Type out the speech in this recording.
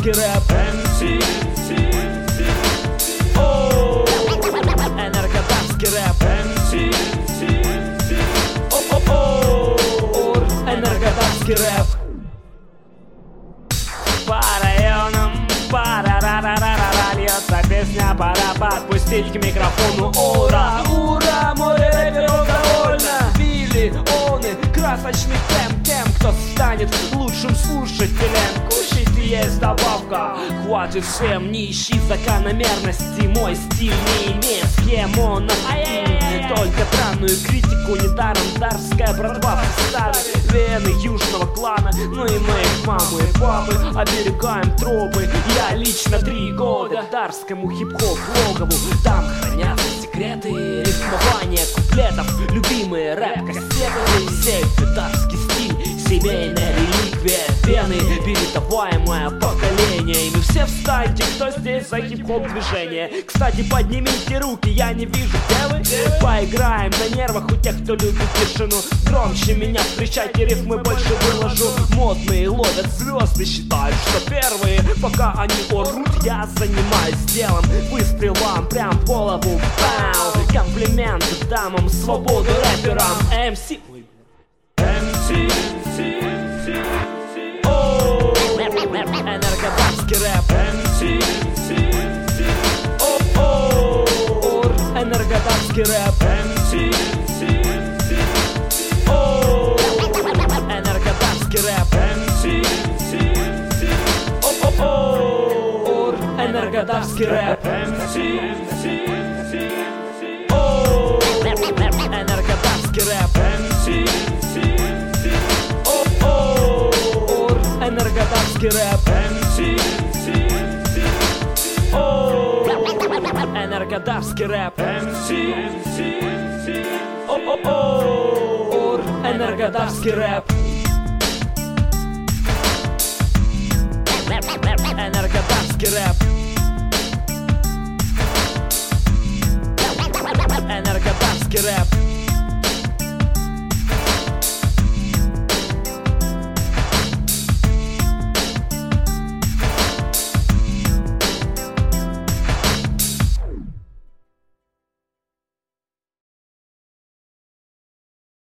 энергодарский рэп. О, энергодарский рэп. О, энергодарский рэп. По районам, пара-ра-ра-ра-ра, льется песня, пора подпустить к микрофону. Ура, ура, море рэперов довольно. Миллионы красочных тем, тем, кто станет лучшим слушателем. Кушать есть добавка, хватит всем, не ищи закономерности. Мой стиль не имеет схему, только странную критику. Недаром дарская братва представит вены южного клана. Ну и мы, мамы и папы, оберегаем тропы. Я лично 3 года дарскому хип-хоп логову. Там хранятся секреты рифмования куплетов, любимые рэп-кассеты. Сейф, дарский стиль, семейная реликвия пены, передаваемое поколениями. Все встаньте, кто здесь за хип-хоп движение. Кстати, поднимите руки, я не вижу, где вы. Поиграем на нервах у тех, кто любит тишину. Громче меня встречайте, рифмы больше выложу. Модные ловят звезды, считают, что первые. Пока они орут, я занимаюсь делом. Выстрелом прям в голову. Бау! Комплименты дамам, свободу рэперам. МС. О, энергодарский рэп. О, энергодарский рэп. О, энергодарский рэп. О, энергодарский рэп. О, энергодарский рэп. Энергодарский рэп. О, энергодарский рэп. О, энергодарский рэп. Энергодарский рэп. Энергодарский рэп.